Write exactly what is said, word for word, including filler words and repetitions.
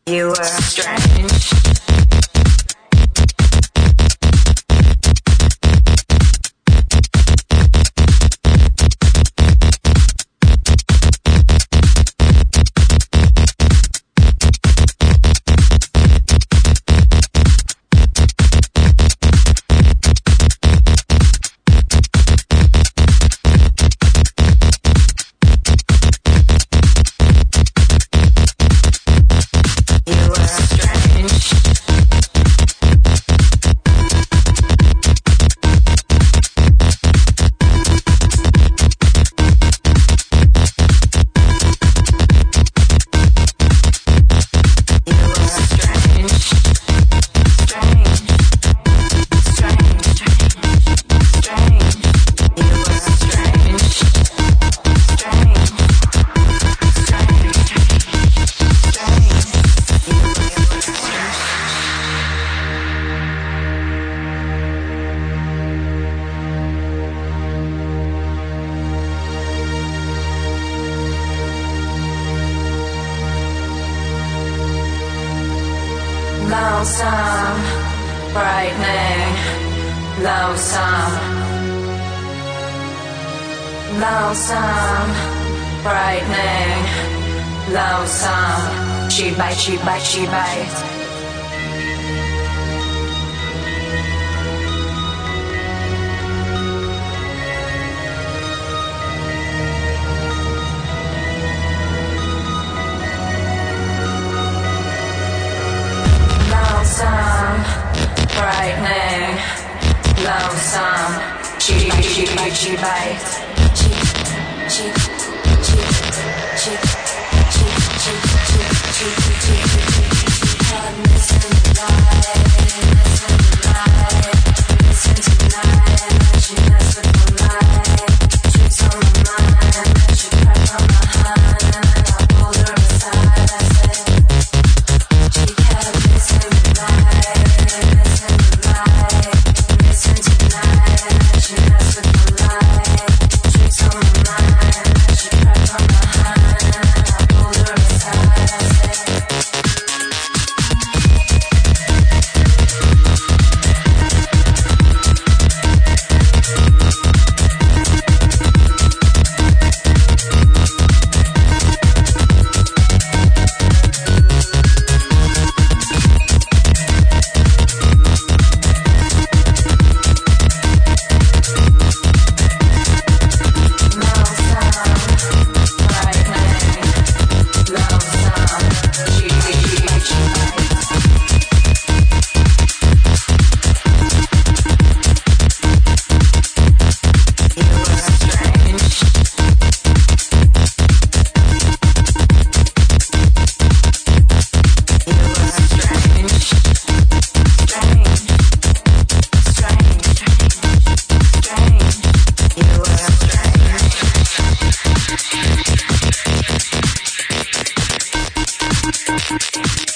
You were strange. Lonesome, brightening, lonesome, lonesome, brightening, lonesome. She bite, she bite, she bite. Lonesome, brightening, lonesome. She bite, she bite, she bite. She, she, she, she, she, she, she, she, she. Had missing the light, missing the light, missing tonight. She messed with my light, tricks on my mind. She cracked on my hand, and then I pulled her aside. I said, she had missing the light, missing the light, missing tonight. She messed with my light, tricks on my mind. She cracked on my hand, and then I pulled her aside. I said, you were strange.